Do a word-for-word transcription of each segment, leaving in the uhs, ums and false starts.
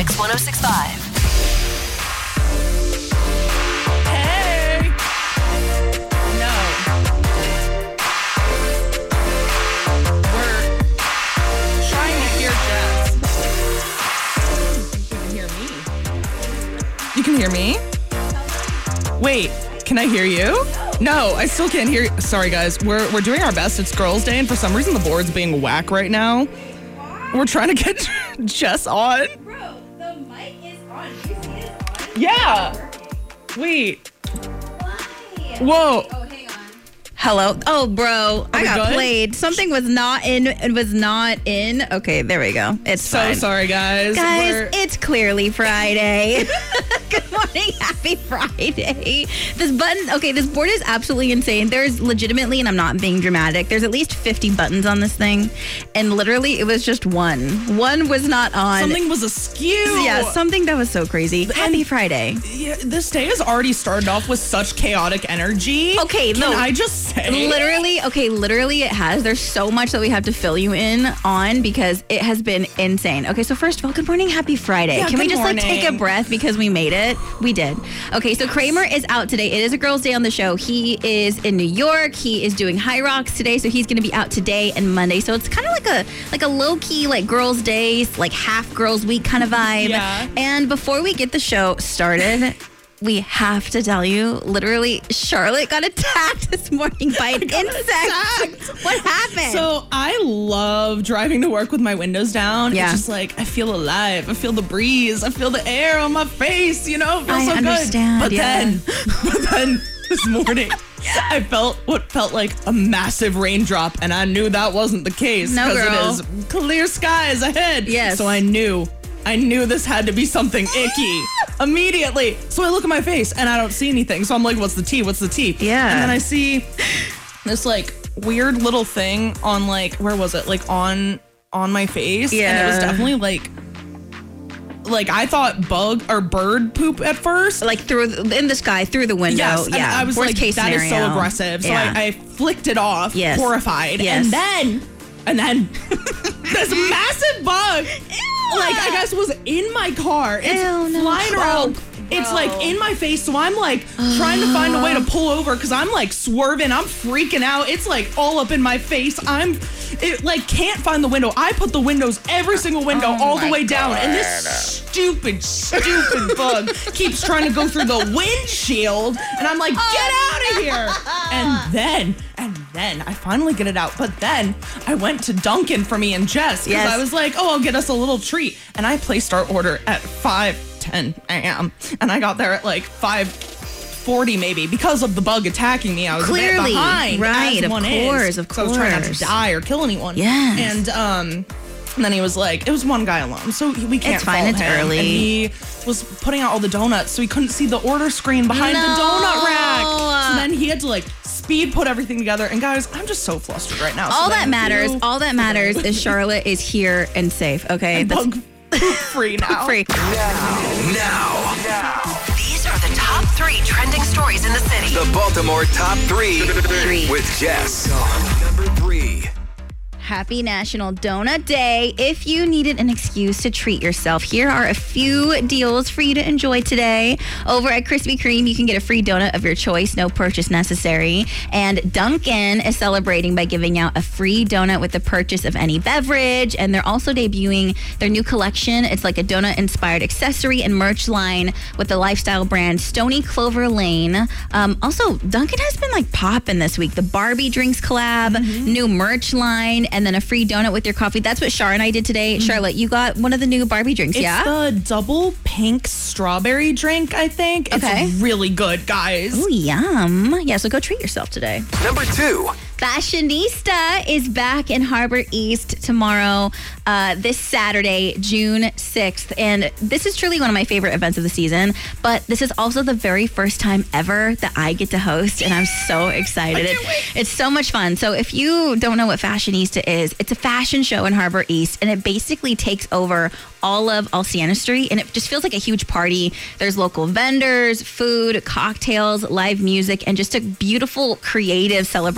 Mix one oh six point five. Hey! No. We're trying to hear Jess. I think you can hear me. You can hear me? Wait, can I hear you? No, I still can't hear you. Sorry, guys. We're we're doing our best. It's Girls' Day, and for some reason the board's being whack right now. We're trying to get Jess on. Bro, the mic is on. Do you see it on? Yeah. Wait. Why? Whoa. Oh, hang on. Hello. Oh, bro, I we got good? played. Something was not in. It was not in. Okay, there we go. It's So fine. sorry, guys. Guys, We're- it's clearly Friday. Good morning. Happy Friday. This button, okay, this board is absolutely insane. There's legitimately, and I'm not being dramatic, there's at least fifty buttons on this thing. And literally, it was just one. One was not on. something was askew. Yeah, something that was so crazy. Happy Friday. Yeah, this day has already started off with such chaotic energy. Okay, Can no. I just say? Literally, okay, literally it has. There's so much that we have to fill you in on because it has been insane. Okay, so first of all, good morning, happy Friday. Yeah, Can we good just like take a morning. breath because we made it? We did. Okay, so Kramer is out today. It is a Girls' Day on the show. He is in New York. He is doing High Rocks today, so he's going to be out today and Monday. So it's kind of like a like a low key like Girls' Day, like half Girls' Week kind of vibe. Yeah. And before we get the show started, we have to tell you, literally, Charlotte got attacked this morning by an insect. What happened? So I love driving to work with my windows down. Yeah. It's just like I feel alive. I feel the breeze. I feel the air on my face. You know, it feels I so understand, good. But yeah. then, but then this morning, I felt what felt like a massive raindrop, and I knew that wasn't the case No, because girl. it is clear skies ahead. Yes. So I knew. I knew this had to be something icky immediately. So I look at my face and I don't see anything. So I'm like, what's the tea? What's the tea? Yeah. And then I see this like weird little thing on like, where was it? Like on on my face. And it was Yeah. definitely like, like I thought bug or bird poop at first. like through the, in the sky, through the window. Yes, and yeah. I was Worst like, case that is so scenario. aggressive. So Yeah. I, I flicked it off, Yes. horrified. Yes. And then, and then this massive bug, like I guess was in my car. It's Ew, no. flying around. Bro. It's like in my face. So I'm like trying to find a way to pull over because I'm like swerving. I'm freaking out. It's like all up in my face. I'm, it like can't find the window. I put the windows, every single window, Oh all the my way down. And this stupid, stupid bug keeps trying to go through the windshield. And I'm like, get out of here. And then, and then I finally get it out. But then I went to Dunkin' for me and Jess because Yes. I was like, oh, I'll get us a little treat. And I placed our order at five ten a.m. And I got there at like five forty maybe because of the bug attacking me. I was a Clearly. bit behind. Right, as of one course, is, of 'cause I was trying not to course. die or kill anyone. Yes. And um and then he was like, it was one guy alone, so we can't It's fine, fault it's him. early. And he was putting out all the donuts, so he couldn't see the order screen behind the donut rack. No. So then he had to like speed put everything together. And guys, I'm just so flustered right now. All so that thank matters, you. all that matters is Charlotte is here and safe. Okay, And bug free now. free. Now, These are the top three trending stories in the city. the Baltimore Top Three, Three. with Jess. Number three. Happy National Donut Day. If you needed an excuse to treat yourself, here are a few deals for you to enjoy today. Over at Krispy Kreme, you can get a free donut of your choice, no purchase necessary. And Dunkin' is celebrating by giving out a free donut with the purchase of any beverage. And they're also debuting their new collection. It's like a donut-inspired accessory and merch line with the lifestyle brand Stony Clover Lane. Um, also, Dunkin' has been like popping this week. The Barbie drinks collab, new merch line, and then a free donut with your coffee. That's what Char and I did today. Charlotte, you got one of the new Barbie drinks, It's yeah? the double pink strawberry drink, I think. It's Okay. really good, guys. Ooh, yum. Yeah, so go treat yourself today. Number two. Fashionista is back in Harbor East tomorrow, uh, this Saturday, June sixth. And this is truly one of my favorite events of the season. But this is also the very first time ever that I get to host. And I'm so excited. It- it's so much fun. So if you don't know what Fashionista is, it's a fashion show in Harbor East. And it basically takes over all of Alciana Street. And it just feels like a huge party. There's local vendors, food, cocktails, live music, and just a beautiful, creative celebration of community.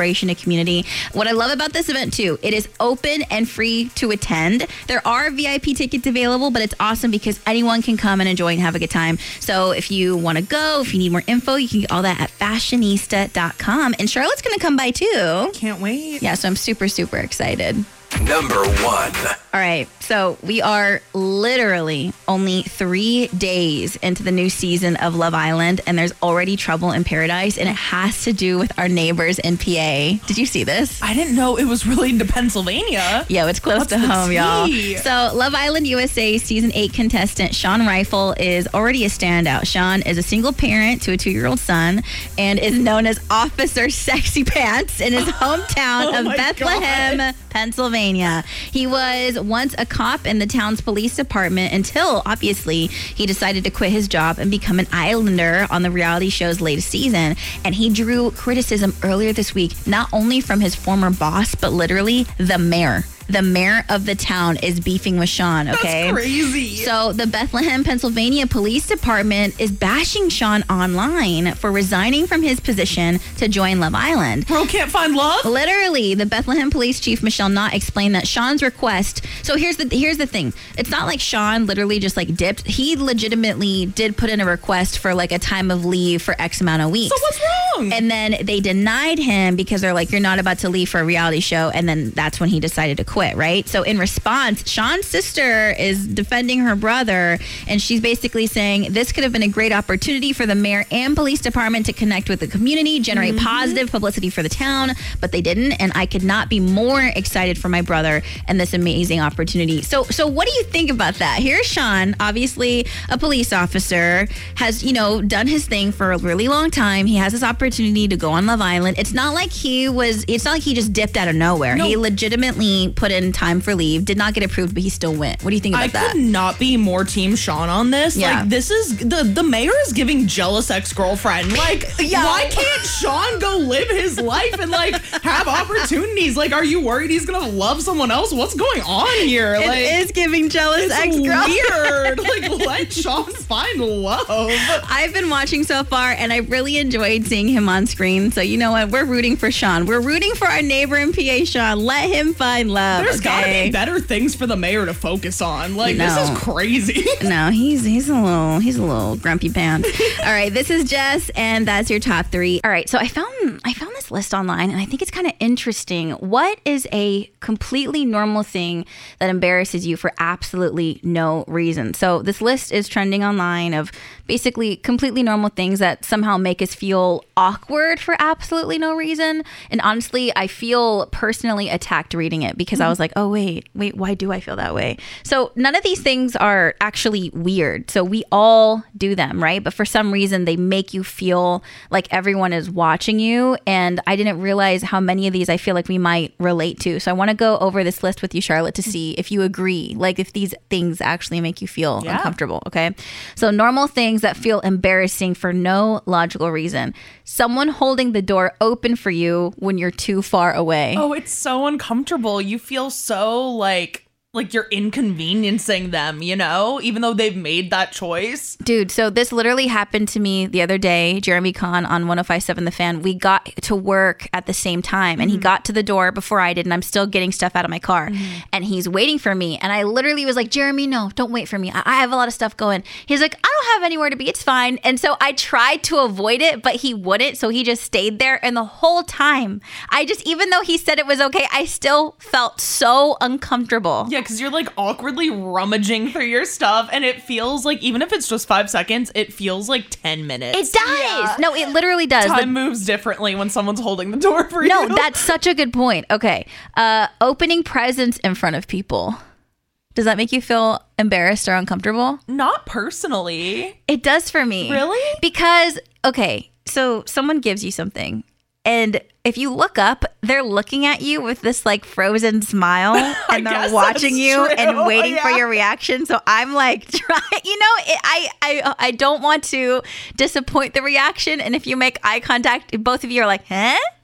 community. What I love about this event too, it is open and free to attend. There are V I P tickets available, but it's awesome because anyone can come and enjoy and have a good time. So if you want to go, if you need more info, you can get all that at fashionista dot com. And Charlotte's going to come by too. Can't wait. Yeah, so I'm super, super excited. Number one. All right, so we are literally only three days into the new season of Love Island, and there's already trouble in paradise, and it has to do with our neighbors in P A. Did you see this? I didn't know it was related to Pennsylvania. Yeah, it's close What's to the home, y'all. tea? So, Love Island U S A season eight contestant Sean Rifle is already a standout. Sean is a single parent to a two-year-old son and is known as Officer Sexy Pants in his hometown Oh of my Bethlehem, God. Pennsylvania. He was once a cop in the town's police department until, obviously, he decided to quit his job and become an islander on the reality show's latest season. And he drew criticism earlier this week, not only from his former boss, but literally the mayor. The mayor of the town is beefing with Sean, okay? That's crazy. So the Bethlehem, Pennsylvania Police Department is bashing Sean online for resigning from his position to join Love Island. Bro can't find love? Literally, the Bethlehem Police Chief Michelle Knott explained that Sean's request. So here's the here's the thing. It's not like Sean literally just like dipped. He legitimately did put in a request for like a time of leave for X amount of weeks. So what's wrong? And then they denied him because they're like, you're not about to leave for a reality show. And then that's when he decided to quit, right? So in response, Sean's sister is defending her brother, and she's basically saying this could have been a great opportunity for the mayor and police department to connect with the community, generate Mm-hmm. positive publicity for the town, but they didn't. And I could not be more excited for my brother and this amazing opportunity. So, so what do you think about that? Here's Sean, obviously a police officer, has, you know, done his thing for a really long time. He has this opportunity to go on Love Island. It's not like he was, it's not like he just dipped out of nowhere. No. He legitimately put in time for leave, did not get approved, but he still went. What do you think about I that? could not be more team Sean on this. Yeah. Like, this is the the mayor is giving jealous ex-girlfriend. Like, Yo. why can't Sean go live his life and like have opportunities? Like, are you worried he's gonna love someone else? What's going on here? It Like, is giving jealous it's ex-girl. weird. Like, let Sean find love. I've been watching so far, and I really enjoyed seeing him on screen. So you know what? We're rooting for Sean. We're rooting for our neighbor in P A, Sean. Let him find love. There's okay? gotta be better things for the mayor to focus on. Like, No. this is crazy. No, he's he's a little he's a little grumpy pants. All right, this is Jess, and that's your top three. All right, so I found I found this list online, and I think it's kind of interesting. What is a completely normal thing that embarrasses you for absolutely no reason? So this list is trending online of basically completely normal things that somehow make us feel awkward for absolutely no reason. And honestly, I feel personally attacked reading it because I was like, oh wait, wait, why do I feel that way? So none of these things are actually weird. So we all do them, right? But for some reason, they make you feel like everyone is watching you. And I didn't realize how many of these I feel like we might relate to. So I want to go over this list with you, Charlotte, to see if you agree, like if these things actually make you feel Yeah. uncomfortable. Okay. So normal things that feel embarrassing for no logical reason. Someone holding the door open for you when you're too far away. Oh, it's so uncomfortable. You feel so like like you're inconveniencing them, you know, even though they've made that choice. Dude, so this literally happened to me the other day. Jeremy Kahn on one oh five point seven The Fan. We got to work at the same time, and he got to the door before I did, and I'm still getting stuff out of my car. And he's waiting for me. And I literally was like, Jeremy, no, don't wait for me. I, I have a lot of stuff going. He's like, I don't have anywhere to be. It's fine. And so I tried to avoid it, but he wouldn't. So he just stayed there. And the whole time, I just, even though he said it was okay, I still felt so uncomfortable. Yeah, because you're like awkwardly rummaging through your stuff, and it feels like, even if it's just five seconds, it feels like ten minutes. It does. No, it literally does. The- Time moves differently when someone's holding the door for No, you. that's such a good point. Okay. Uh, opening presents in front of people. Does that make you feel embarrassed or uncomfortable? Not personally. It does for me. Really? Because, okay, so someone gives you something, and if you look up, they're looking at you with this like frozen smile, and guess they're watching that's you true. and waiting for Yeah. your reaction. So I'm like, try, you know, it, I, I, I don't want to disappoint the reaction. And if you make eye contact, both of you are like, huh?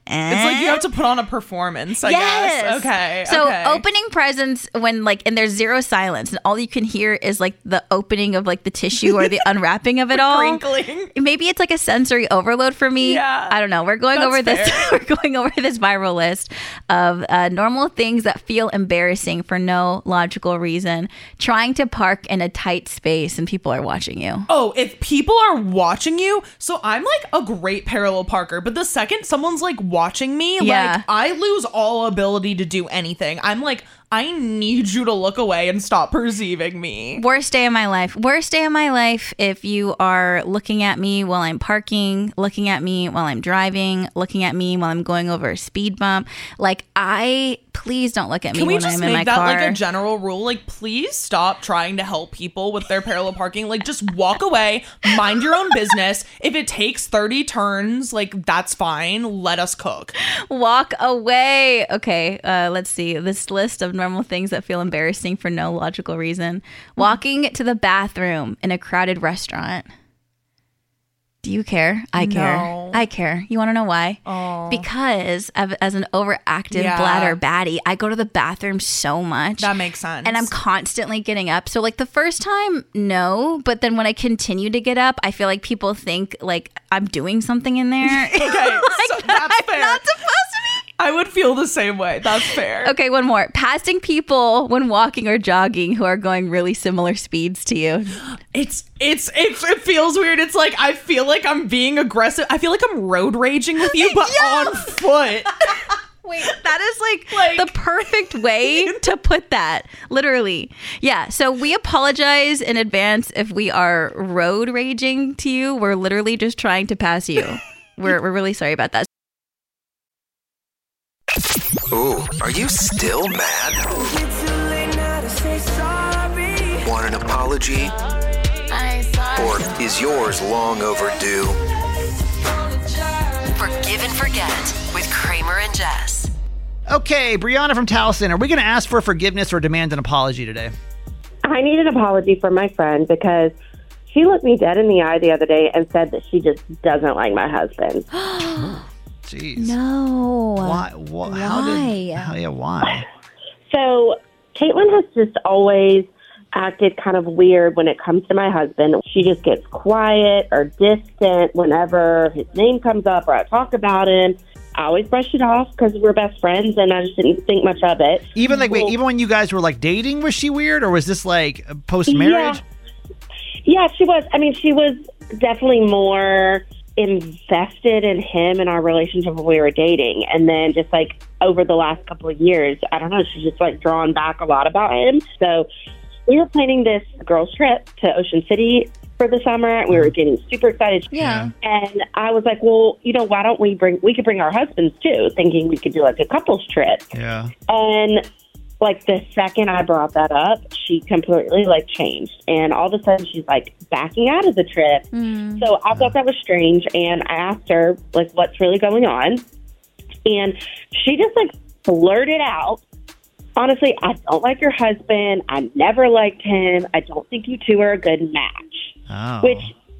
It's like you have to put on a performance, I Yes. guess. Okay. So okay. opening presents when like and there's zero silence and all you can hear is like the opening of like the tissue or the unwrapping of it all. Crinkling. Maybe it's like a sensory overload for me. Yeah. I don't know. We're going That's over this. fair. We're going over this viral list of uh, normal things that feel embarrassing for no logical reason. Trying to park in a tight space and people are watching you. Oh, if people are watching you, so I'm like a great parallel parker, but the second someone's like watching me, Yeah. like I lose all ability to do anything. I'm like, I need you to look away and stop perceiving me. Worst day of my life. Worst day of my life if you are looking at me while I'm parking, looking at me while I'm driving, looking at me while I'm going over a speed bump. Like, I, please don't look at me Can we when just I'm in my make that car. like a general rule? Like, please stop trying to help people with their parallel parking. Like, just walk away, mind your own business. If it takes thirty turns, like, that's fine. Let us cook. Walk away. Okay, uh, let's see. This list of normal things that feel embarrassing for no logical reason. Walking to the bathroom in a crowded restaurant. Do you care? I care. No. I care. You want to know why? Oh. Because of, as an overactive Yeah. bladder baddie, I go to the bathroom so much. That makes sense. And I'm constantly getting up. So like the first time, no. But then when I continue to get up, I feel like people think like I'm doing something in there. Okay, so that's fair. Not supposed to be. I would feel the same way. That's fair. Okay, one more. Passing people when walking or jogging who are going really similar speeds to you. It's, it's, it's, it feels weird. It's like, I feel like I'm being aggressive. I feel like I'm road raging with you, but Yeah. on foot. Wait, that is like, Like- the perfect way to put that. Literally. Yeah, so we apologize in advance if we are road raging to you. We're literally just trying to pass you. We're, we're really sorry about that. Ooh, are you still mad? Want an apology? Or is yours long overdue? Forgive and Forget with Kramer and Jess. Okay, Brianna from Towson, are we going to ask for forgiveness or demand an apology today? I need an apology from my friend because she looked me dead in the eye the other day and said that she just doesn't like my husband. Jeez. No. Why? Wh- How did? How, yeah, why? So Caitlin has just always acted kind of weird when it comes to my husband. She just gets quiet or distant whenever his name comes up or I talk about him. I always brush it off because we're best friends and I just didn't think much of it. Even like, wait, Well- even when you guys were like dating, was she weird, or was this like post marriage? Yeah, she was. I mean, she was definitely more invested in him and our relationship when we were dating. And then just like over the last couple of years, I don't know, she's just like drawn back a lot about him. So we were planning this girls trip to Ocean City for the summer. And we were getting super excited. Yeah. And I was like, well, you know, why don't we bring, we could bring our husbands too, thinking we could do like a couples trip. Yeah. And like the second I brought that up, she completely like changed. And all of a sudden she's like backing out of the trip. So I thought that was strange. And I asked her like, what's really going on? And she just like blurted out, honestly, I don't like your husband. I never liked him. I don't think you two are a good match. Oh. Which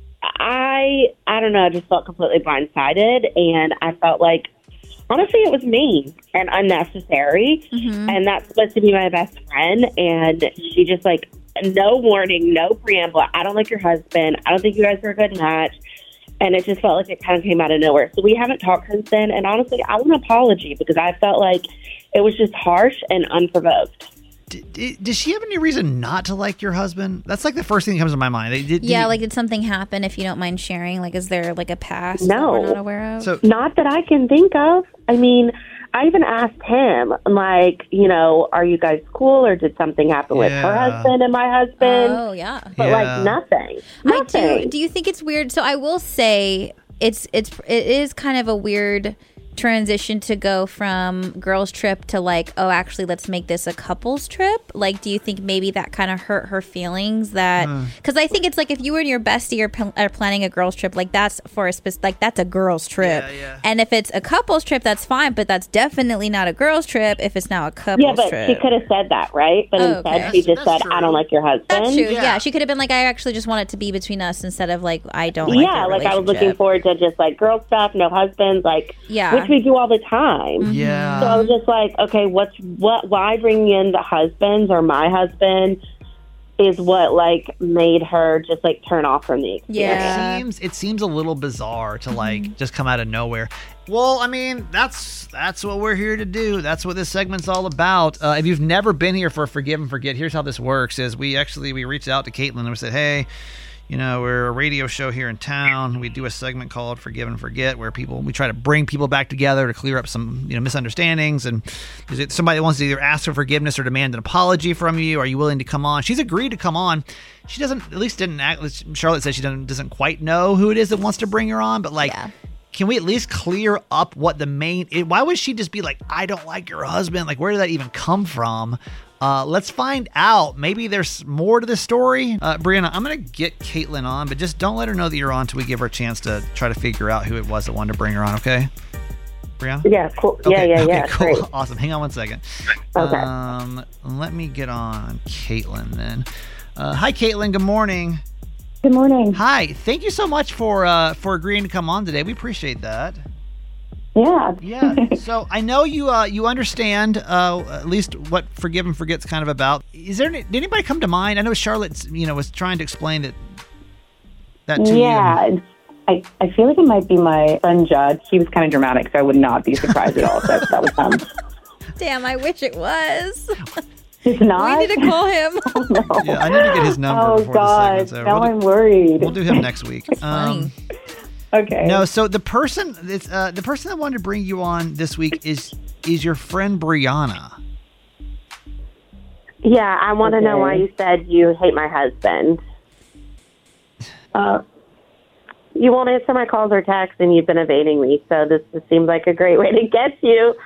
I, I don't know, I just felt completely blindsided. And I felt like, honestly, it was mean and unnecessary. And that's supposed to be my best friend. And she just like, no warning, no preamble. I don't like your husband. I don't think you guys are a good match. And it just felt like it kind of came out of nowhere. So we haven't talked since then. And honestly, I want an apology because I felt like it was just harsh and unprovoked. Did, did, does she have any reason not to like your husband? That's like the first thing that comes to my mind. Did, did Yeah, you- like did something happen if you don't mind sharing? Like is there like a past No. that we're not aware of? So Not that I can think of. I mean, I even asked him, like, you know, are you guys cool or did something happen with her Yeah. husband and my husband? Oh yeah. But Yeah. like nothing. I Nothing. do. Do you think it's weird? So I will say it's it's it is kind of a weird transition to go from girls trip to like, oh, actually let's make this a couples trip. like, do you think maybe that kind of hurt her feelings? That because I think it's like if you and your bestie are, pl- are planning a girls trip, like that's for a spec- like that's a girls trip. Yeah, yeah. And if it's a couples trip, that's fine, but that's definitely not a girls trip if it's now a couples Yeah, but trip. she could have said that, right? But Oh, instead, okay. she just That's- that's said, "I don't true. like your husband." That's true. Yeah. Yeah. she could have been like, I actually just want it to be between us instead of like, I don't like Yeah, your like I was looking relationship. forward to just like girl stuff, no husbands, like Yeah. which we do all the time. Yeah. So I was just like, okay, what's what? Why bringing in the husbands or my husband is what like made her just like turn off from the experience. Yeah. It seems it seems a little bizarre to like just come out of nowhere. Well, I mean, that's that's what we're here to do. That's what this segment's all about. Uh, if you've never been here for Forgive and Forget, here's how this works: is we actually we reached out to Caitlin and we said, hey, you know, we're a radio show here in town. We do a segment called Forgive and Forget, where people we try to bring people back together to clear up some you know misunderstandings. And is it somebody that wants to either ask for forgiveness or demand an apology from you? Are you willing to come on? She's agreed to come on. She doesn't, at least didn't act. Charlotte says she doesn't doesn't quite know who it is that wants to bring her on, but like. Yeah. Can we at least clear up what the main... It, why would she just be like, I don't like your husband? Like, where did that even come from? Uh, let's find out. Maybe there's more to the story. Uh, Brianna, I'm going to get Caitlin on, but just don't let her know that you're on until we give her a chance to try to figure out who it was that wanted to bring her on, okay? Brianna? Yeah, cool. Okay, Yeah, yeah, okay, yeah. cool. Great. Awesome. Hang on one second. Okay. Um, let me get on Caitlin then. Uh, hi, Caitlin. Good morning. Good morning. Hi. Thank you so much for uh, for agreeing to come on today. We appreciate that. Yeah. Yeah. So I know you uh, you understand uh, at least what Forgive and Forget's kind of about. Is there any, did anybody come to mind? I know Charlotte, you know, was trying to explain that that to yeah. you. I, I feel like it might be my friend Judd. He was kind of dramatic, so I would not be surprised at all if that, that was him. Damn, I wish it was. It's not. We need to call him. Oh, no. Yeah, I need to get his number Oh, before God. the segment's over. Now We'll I'm do, worried. we'll do him next week. funny. Okay. No, so the person it's, uh, the person that wanted to bring you on this week is is your friend Brianna. Yeah, I want to know Okay. why you said you hate my husband. Uh, You won't answer my calls or texts, and you've been evading me. So this, this seems like a great way to get you.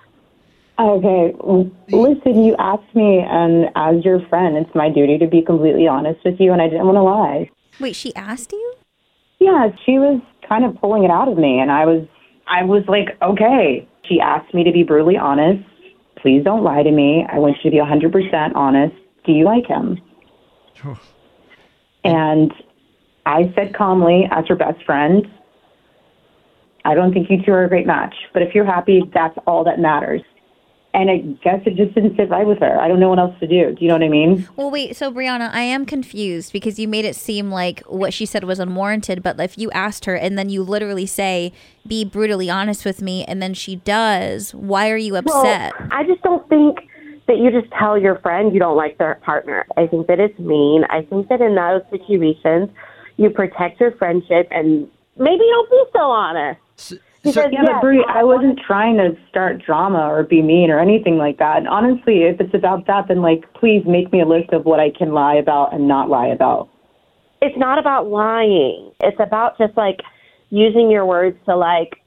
okay. L- Listen, you asked me, and as your friend, it's my duty to be completely honest with you, and I didn't want to lie. Wait, she asked you? Yeah, she was kind of pulling it out of me, and I was, I was like, okay. She asked me to be brutally honest. Please don't lie to me. I want you to be one hundred percent honest. Do you like him? Sure. And I said calmly, as her best friend, I don't think you two are a great match. But if you're happy, that's all that matters. And I guess it just didn't sit right with her. I don't know what else to do. Do you know what I mean? Well, wait, so Brianna, I am confused because you made it seem like what she said was unwarranted, but if you asked her and then you literally say, be brutally honest with me, and then she does, why are you upset? Well, I just don't think that you just tell your friend you don't like their partner. I think that it's mean. I think that in those situations, you protect your friendship and maybe don't be so honest. So, Because, so- Yeah, but Brie, I wasn't trying to start drama or be mean or anything like that. And honestly, if it's about that, then like, please make me a list of what I can lie about and not lie about. It's not about lying. It's about just like using your words to like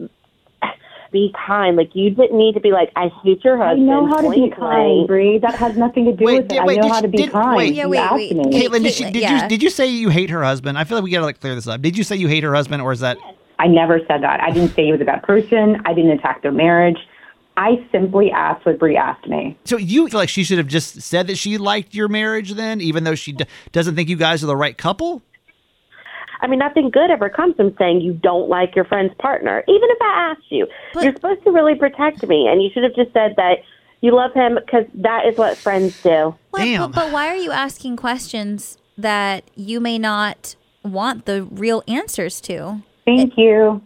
be kind. Like you didn't need to be like, I hate your I husband. know how to be point kind, blank. Brie. That has nothing to do Wait, with did- it. wait, I know did how she- to be did- kind. wait. Yeah, You wait, asked wait. me. Kate- Caitlin, did, she, Caitlin, did yeah. you did you say you hate her husband? I feel like we gotta like clear this up. Did you say you hate her husband, or is that? I never said that. I didn't say he was a bad person. I didn't attack their marriage. I simply asked what Brie asked me. So you feel like she should have just said that she liked your marriage then, even though she d- doesn't think you guys are the right couple? I mean, nothing good ever comes from saying you don't like your friend's partner. Even if I asked you, But- you're supposed to really protect me, and you should have just said that you love him because that is what friends do. But, Damn. But, but why are you asking questions that you may not want the real answers to? Thank you.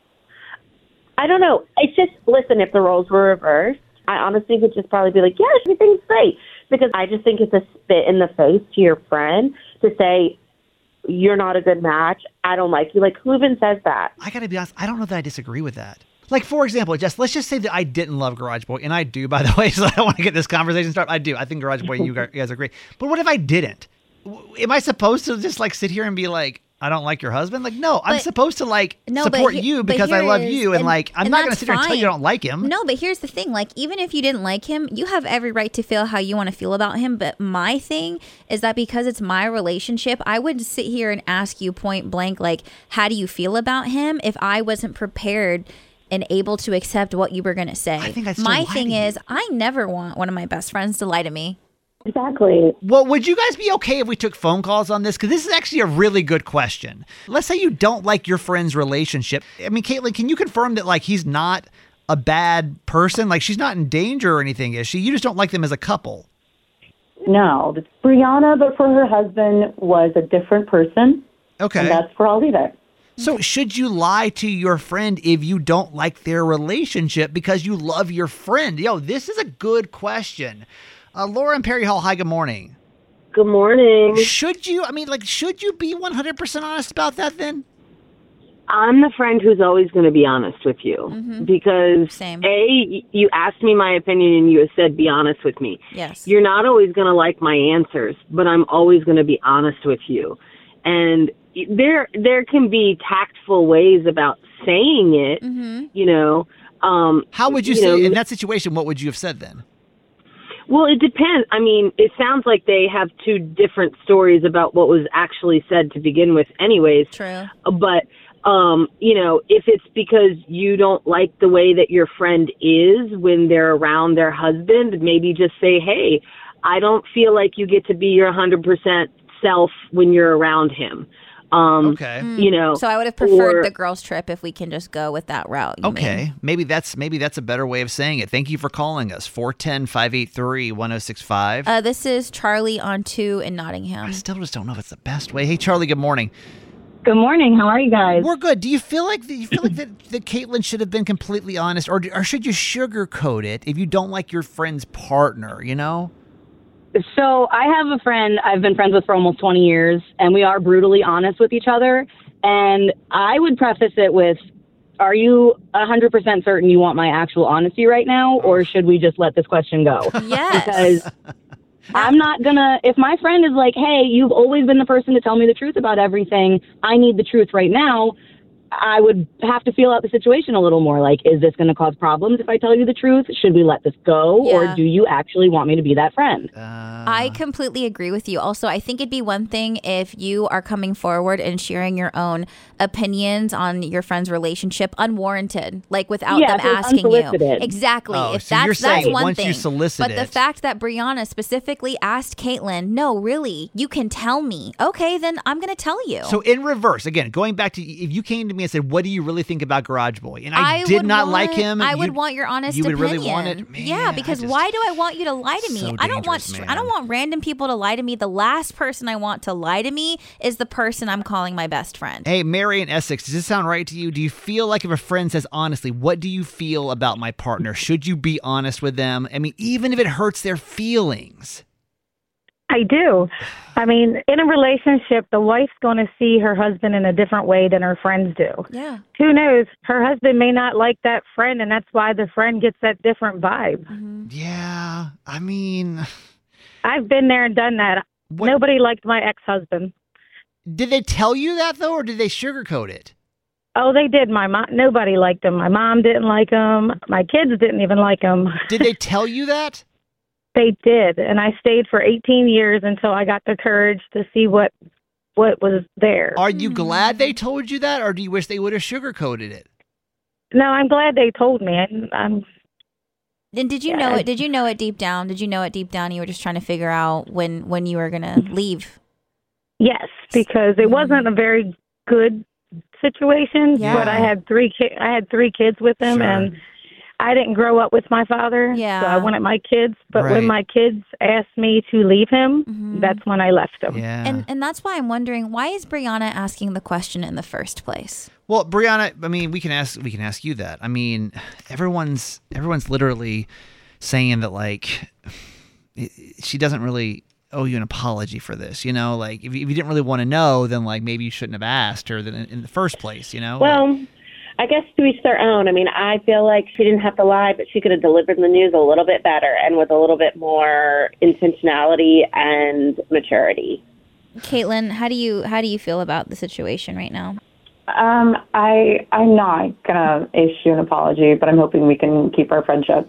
I don't know. It's just, listen, if the roles were reversed, I honestly would just probably be like, yeah, everything's great. Because I just think it's a spit in the face to your friend to say, you're not a good match. I don't like you. Like, who even says that? I gotta be honest, I don't know that I disagree with that. Like, for example, just let's just say that I didn't love Garage Boy, and I do, by the way, so I don't want to get this conversation started. I do. I think Garage Boy, you guys are great. But what if I didn't? W- Am I supposed to just like sit here and be like, I don't like your husband. Like, no, I'm But- supposed to like No, but support he- you but because I here love is- you, and, and- like I'm and not going to that's sit there and tell you I fine. don't like him. No, but here's the thing. Like, even if you didn't like him, you have every right to feel how you want to feel about him. But my thing is that because it's my relationship, I wouldn't sit here and ask you point blank, like, how do you feel about him if I wasn't prepared and able to accept what you were going to say. I think I'd still my lie thing to you. is, I never want one of my best friends to lie to me. Exactly. Well, would you guys be okay if we took phone calls on this? Because this is actually a really good question. Let's say you don't like your friend's relationship. I mean, Caitlin, can you confirm that, like, he's not a bad person? Like, she's not in danger or anything, is she? You just don't like them as a couple. No, it's Brianna, but for her husband was a different person. Okay. And that's where I'll leave it. So should you lie to your friend if you don't like their relationship because you love your friend? Yo, this is a good question. Uh, Laura and Perry Hall, hi, good morning. Good morning. Should you, I mean, like, should you be one hundred percent honest about that then? I'm the friend who's always going to be honest with you Mm-hmm. because Same. A, y- you asked me my opinion and you said be honest with me. Yes. You're not always going to like my answers, but I'm always going to be honest with you. And y- there there can be tactful ways about saying it, Mm-hmm. you know. Um, How would you, you say, know, in that situation, what would you have said then? Well, it depends. I mean, it sounds like they have two different stories about what was actually said to begin with anyways. True. But, um, you know, if it's because you don't like the way that your friend is when they're around their husband, maybe just say, hey, I don't feel like you get to be your one hundred percent self when you're around him. Um, Okay. You know. So I would have preferred or- the girls' trip if we can just go with that route. you Okay, mean. maybe that's maybe that's a better way of saying it. Thank you for calling us. four one zero, five eight three, one zero six five. Uh, this is Charlie on two in Nottingham. I still just don't know if it's the best way. Hey, Charlie, good morning. Good morning. How are you guys? We're good. Do you feel like that, you feel like that, that Caitlin should have been completely honest, or, or should you sugarcoat it if you don't like your friend's partner, you know? So I have a friend I've been friends with for almost twenty years, and we are brutally honest with each other. And I would preface it with, are you one hundred percent certain you want my actual honesty right now, or should we just let this question go? Yes. Because I'm not going to, if my friend is like, hey, you've always been the person to tell me the truth about everything, I need the truth right now, I would have to feel out the situation a little more. Like, is this going to cause problems if I tell you the truth? Should we let this go? Yeah. Or do you actually want me to be that friend? I completely agree with you. Also, I think it'd be one thing if you are coming forward and sharing your own opinions on your friend's relationship unwarranted, like without Yeah, them if it's asking you. unsolicited. Exactly. Oh, if so you're that's that's saying one once thing. you solicit but the it- fact that Brianna specifically asked Caitlin, no, really, you can tell me. Okay, then I'm going to tell you. So in reverse, again, going back to if you came to me and said, "What do you really think about Garage Boy?" and I, I did would not want, like him, I would you'd- want your honest you would opinion. really want it. Man, yeah, I because just- why do I want you to lie to me? So I don't want dangerous, str- man. I don't want random people to lie to me. The last person I want to lie to me is the person I'm calling my best friend. Hey, Mary in Essex, does this sound right to you? Do you feel like if a friend says honestly, what do you feel about my partner? Should you be honest with them? I mean, even if it hurts their feelings. I do. I mean, in a relationship, the wife's going to see her husband in a different way than her friends do. Yeah. Who knows? Her husband may not like that friend, and that's why the friend gets that different vibe. Mm-hmm. Yeah, I mean, I've been there and done that. What- Nobody liked my ex-husband. did they tell you that though, or did they sugarcoat it? Oh, they did. My mom. Nobody liked him. My mom didn't like him. My kids didn't even like him. Did they tell you that? They did, and I stayed for eighteen years until I got the courage to see what what was there. Are you glad they told you that, or do you wish they would have sugarcoated it? No, I'm glad they told me. I, I'm. Then did you Yeah, know I- it? Did you know it deep down? Did you know it deep down? You were just trying to figure out when when you were gonna leave. Yes, because it wasn't a very good situation. Yeah. But I had three ki- I had three kids with him, Sure. and I didn't grow up with my father. Yeah. So I wanted my kids. But Right. when my kids asked me to leave him, Mhm. that's when I left him. Yeah. And and that's why I'm wondering, why is Brianna asking the question in the first place? Well, Brianna, I mean, we can ask we can ask you that. I mean, everyone's everyone's literally saying that like it- she doesn't really owe you an apology for this. You know, like if you, if you didn't really want to know, then like maybe you shouldn't have asked her then in, in the first place. You know. Well, I guess to each their own. I mean, I feel like she didn't have to lie, but she could have delivered the news a little bit better and with a little bit more intentionality and maturity. Caitlin, how do you how do you feel about the situation right now? Um, I I'm not gonna issue an apology, but I'm hoping we can keep our friendship.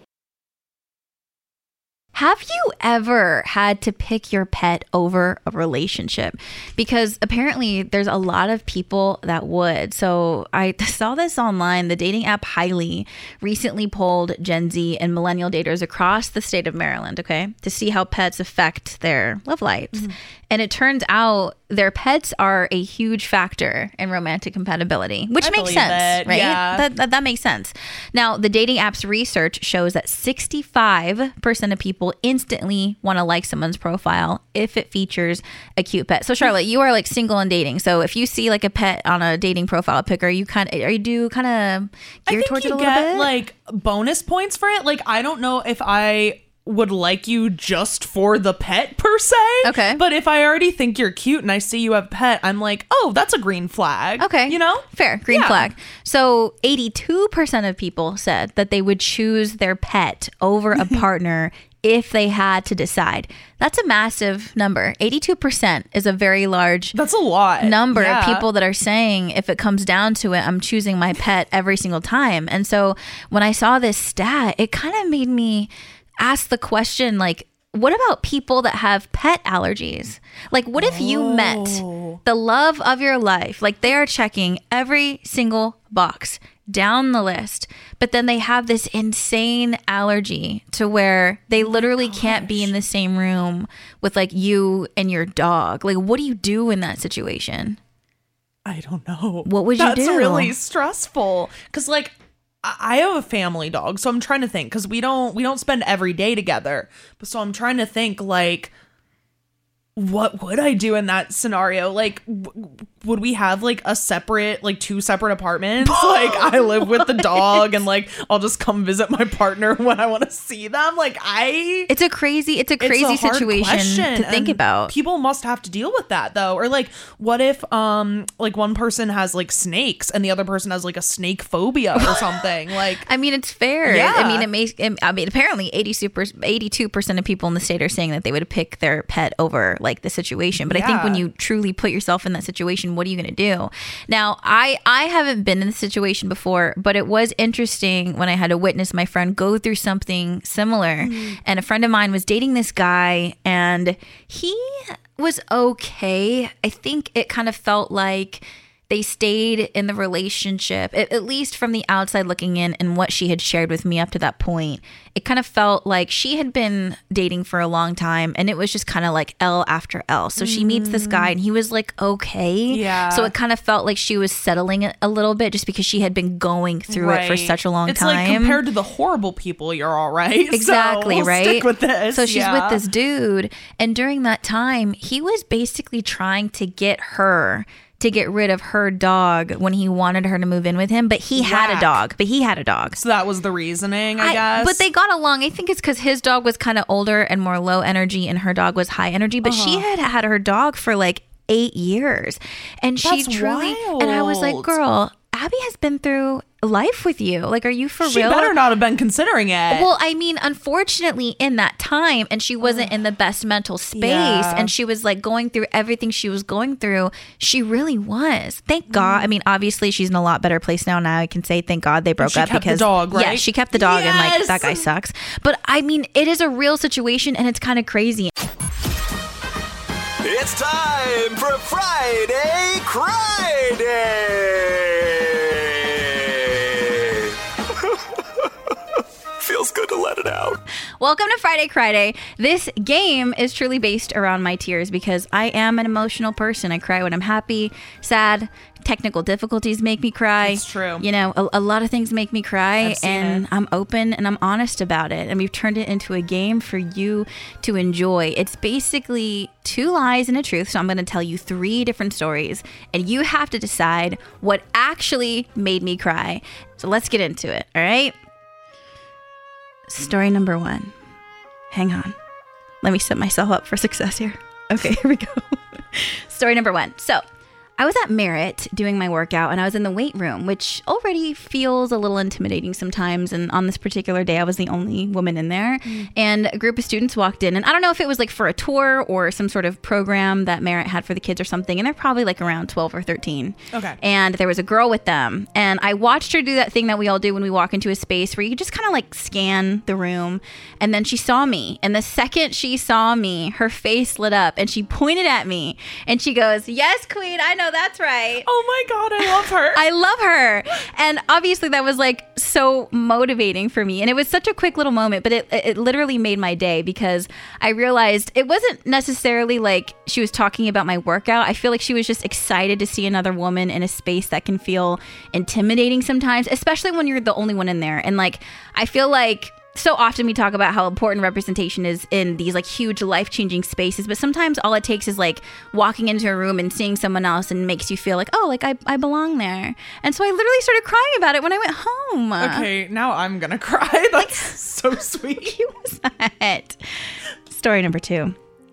Have you ever had to pick your pet over a relationship? Because apparently there's a lot of people that would. So I saw this online. The dating app Highly recently polled Gen Z and millennial daters across the state of Maryland, okay, to see how pets affect their love lives. Mm-hmm. And it turns out their pets are a huge factor in romantic compatibility, which I makes believe sense, it. right? Yeah. That, that that makes sense. Now, the dating app's research shows that sixty-five percent of people instantly want to like someone's profile if it features a cute pet. So, Charlotte, you are like single and dating. So, if you see like a pet on a dating profile pic, are you kind of are you do kind of gear I think towards you it a little get bit? like bonus points for it. Like, I don't know if I would like you just for the pet per se. Okay. But if I already think you're cute and I see you have a pet, I'm like, oh, that's a green flag. Okay. You know? Fair. Green Yeah. flag. So eighty-two percent of people said that they would choose their pet over a partner if they had to decide. That's a massive number. eighty-two percent is a very large That's a lot. number Yeah. of people that are saying, if it comes down to it, I'm choosing my pet every single time. And so when I saw this stat, it kind of made me ask the question, like, what about people that have pet allergies? Like, what if you met the love of your life? Like, they are checking every single box down the list, but then they have this insane allergy to where they literally can't be in the same room with like you and your dog. Like, what do you do in that situation? I don't know. What would you That's do? really stressful. Because, like, I I have a family dog, so I'm trying to think. Because we don't we don't spend every day together, but so I'm trying to think like, what would I do in that scenario? Like, w- would we have like a separate, like two separate apartments? Like, I live with the dog, and like I'll just come visit my partner when I want to see them. Like, I It's a crazy, it's a crazy it's a hard situation question, to think and about. People must have to deal with that though. Or like, what if um like one person has like snakes and the other person has like a snake phobia or something? Like, I mean, it's fair. Yeah. I mean, it makes. I mean, apparently, eighty-two percent of people in the state are saying that they would pick their pet over like the situation. But I think Yeah. when you truly put yourself in that situation, what are you going to do? Now, I I haven't been in this situation before, but it was interesting when I had to witness my friend go through something similar. Mm. And a friend of mine was dating this guy, and he was okay. I think it kind of felt like they stayed in the relationship, at, at least from the outside looking in, and what she had shared with me up to that point. It kind of felt like she had been dating for a long time, and it was just kind of like L after L. So she meets this guy, and he was like, okay. Yeah. So it kind of felt like she was settling it a little bit just because she had been going through it for right. such a long it's time. like compared to the horrible people, you're all right. Exactly, So we'll right? Stick with this. So she's yeah. with this dude, and during that time, he was basically trying to get her to get rid of her dog when he wanted her to move in with him, but he had a Whack. dog. But he had a dog. So that was the reasoning, I, guess. But they got along. I think it's because his dog was kind of older and more low energy, and her dog was high energy. But she Uh-huh. had had her dog for like eight years, and she That's truly. And I was like, wild. girl, Abby has been through life with you. Like, are you for she real? better not have been considering it. Well, I mean, unfortunately, in that time, and she wasn't in the best mental space, Yeah. and she was like going through everything she was going through. She really was. Thank God. I mean, obviously, she's in a lot better place now. Now I can say thank God they broke she up kept the because dog, yeah, right? she kept the dog, and like Yes! that guy sucks. But I mean, it is a real situation, and it's kind of crazy. It's time for Friday Cry Day! Feels good to let it out. Welcome to Friday Cry Day. This game is truly based around my tears because I am an emotional person. I cry when I'm happy, sad. Technical difficulties make me cry. It's true. You know, a, a lot of things make me cry, I've seen and it. I'm open and I'm honest about it. And we've turned it into a game for you to enjoy. It's basically two lies and a truth. So I'm going to tell you three different stories, and you have to decide what actually made me cry. So let's get into it. All right. Story number one. Hang on. Let me set myself up for success here. Okay, here we go. Story number one. So, I was at Merritt doing my workout, and I was in the weight room, which already feels a little intimidating sometimes. And on this particular day, I was the only woman in there. Mm. And a group of students walked in. And I don't know if it was like for a tour or some sort of program that Merritt had for the kids or something. And they're probably like around twelve or thirteen. Okay. And there was a girl with them. And I watched her do that thing that we all do when we walk into a space where you just kind of like scan the room. And then she saw me. And the second she saw me, her face lit up and she pointed at me and she goes, "Yes, queen, I know that's right." Oh my God, I love her. I love her. And obviously that was like so motivating for me. And it was such a quick little moment, but it, it literally made my day because I realized it wasn't necessarily like she was talking about my workout. I feel like she was just excited to see another woman in a space that can feel intimidating sometimes, especially when you're the only one in there. And like, I feel like so often we talk about how important representation is in these like huge life-changing spaces, but sometimes all it takes is like walking into a room and seeing someone else and makes you feel like, oh, like I, I belong there. And so I literally started crying about it when I went home. Okay, now I'm gonna cry. That's so sweet. Cute was that? Story number two.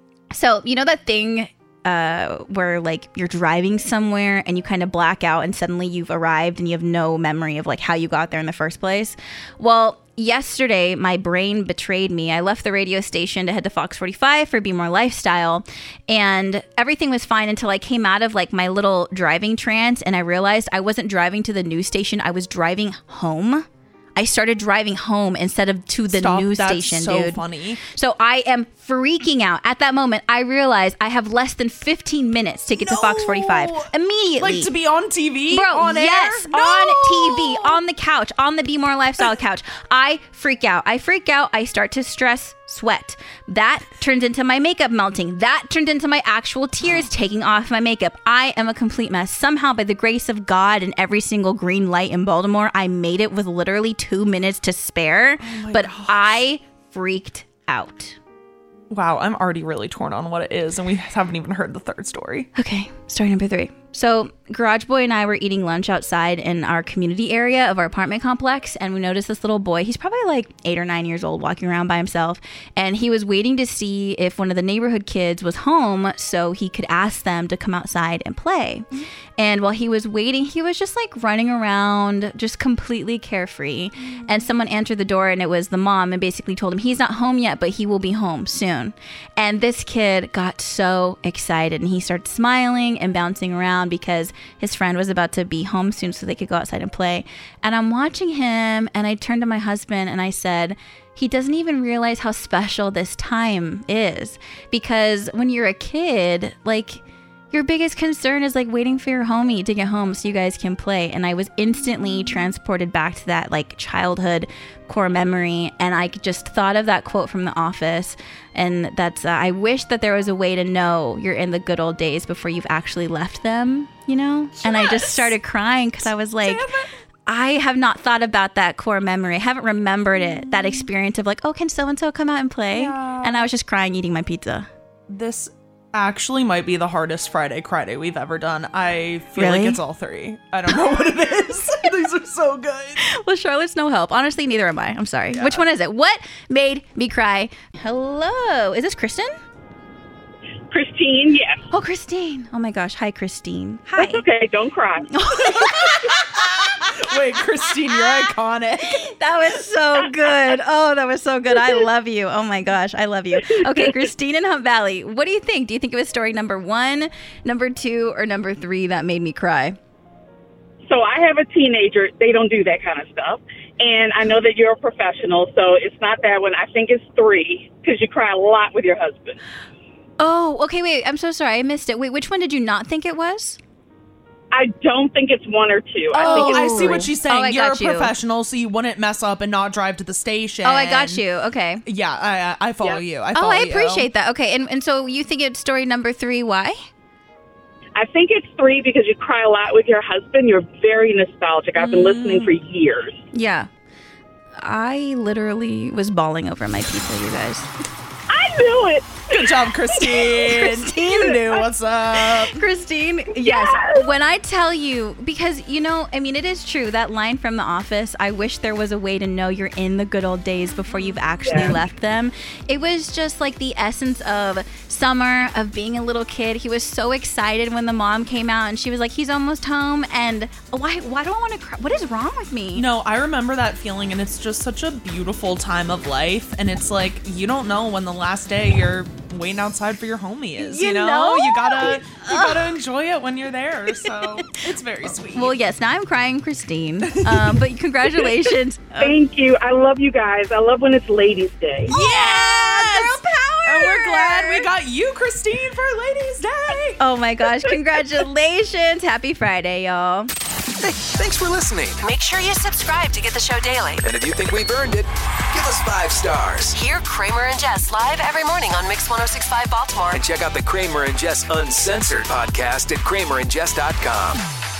So, you know that thing uh, where like you're driving somewhere and you kind of black out and suddenly you've arrived and you have no memory of like how you got there in the first place? Well, yesterday, my brain betrayed me. I left the radio station to head to Fox forty-five for Be More Lifestyle, and everything was fine until I came out of like my little driving trance and I realized I wasn't driving to the news station. I was driving home. I started driving home instead of to the Stop, news that's station, so dude. funny. So I am freaking out. At that moment, I realized I have less than fifteen minutes to get No. to Fox forty-five. Immediately. Like to be on T V? Bro, on air? yes, No. on T V, on the couch, on the Be More Lifestyle couch. I freak out. I freak out. I start to stress, sweat. That turns into my makeup melting. That turned into my actual tears taking off my makeup. I am a complete mess. Somehow, by the grace of God and every single green light in Baltimore, I made it with literally two minutes to spare. Oh my but gosh. I freaked out. Wow, I'm already really torn on what it is, and we haven't even heard the third story. Okay, story number three. So Garage Boy and I were eating lunch outside in our community area of our apartment complex, and we noticed this little boy. He's probably like eight or nine years old, walking around by himself, and he was waiting to see if one of the neighborhood kids was home so he could ask them to come outside and play. Mm-hmm. And while he was waiting, he was just like running around, just completely carefree. Mm-hmm. And someone answered the door, and it was the mom, and basically told him he's not home yet, but he will be home soon. And this kid got so excited, and he started smiling and bouncing around because his friend was about to be home soon so they could go outside and play. And I'm watching him, and I turned to my husband and I said, he doesn't even realize how special this time is, because when you're a kid, like, your biggest concern is like waiting for your homie to get home so you guys can play. And I was instantly transported back to that like childhood core memory. And I just thought of that quote from The Office. And that's, uh, I wish that there was a way to know you're in the good old days before you've actually left them, you know? Yes! And I just started crying because I was like, I have not thought about that core memory. I haven't remembered it, that experience of like, oh, can so-and-so come out and play? Yeah. And I was just crying eating my pizza. This actually might be the hardest Friday Cry Day we've ever done. I feel Really? like it's all three. I don't know what it is. These are so good. Well, Charlotte's no help. Honestly, neither am I. I'm sorry. Yeah. Which one is it? What made me cry? Hello. Is this Kristen? Christine, yes. Oh, Christine. Oh my gosh. Hi, Christine. Hi. That's okay. Don't cry. Wait, Christine, you're iconic. That was so good. Oh, that was so good. I love you. Oh my gosh, I love you. Okay, Christine in Hunt Valley. What do you think? Do you think it was story number one, number two, or number three that made me cry? So I have a teenager. They don't do that kind of stuff. And I know that you're a professional, so it's not that one. I think it's three, because you cry a lot with your husband. Oh, okay, wait. I'm so sorry. I missed it. Wait, which one did you not think it was? I don't think it's one or two. I Oh, think it's I see three. what she's saying. Oh, I You're a got you. professional, so you wouldn't mess up and not drive to the station. Oh, I got you. Okay. Yeah, I, I follow Yeah. you. I Oh, follow I you. appreciate that. Okay, and, and so you think it's story number three. Why? I think it's three because you cry a lot with your husband. You're very nostalgic. I've been Mm. listening for years. Yeah. I literally was bawling over my pizza, you guys. I knew it. Good job, Christine. Christine. You knew what's up. Christine, yes. Yes. When I tell you, because, you know, I mean, it is true. That line from The Office, I wish there was a way to know you're in the good old days before you've actually Yeah. left them. It was just like the essence of summer, of being a little kid. He was so excited when the mom came out and she was like, he's almost home. And why, why do I want to cry? What is wrong with me? No, I remember that feeling, and it's just such a beautiful time of life. And it's like, you don't know when the last day you're waiting outside for your homie is. You, You know? know? you gotta you gotta enjoy it when you're there. So it's very sweet. Well, yes, now I'm crying, Christine. Um, but congratulations. Thank you. I love you guys. I love when it's Ladies' Day. Yes! Girl power! And we're glad we got you, Christine, for Ladies' Day. Oh my gosh, congratulations. Happy Friday, y'all. Hey, thanks for listening. Make sure you subscribe to get the show daily. And if you think we've earned it, give us five stars. Hear Kramer and Jess live every morning on Mix one oh six point five Baltimore. And check out the Kramer and Jess Uncensored podcast at kramer and jess dot com.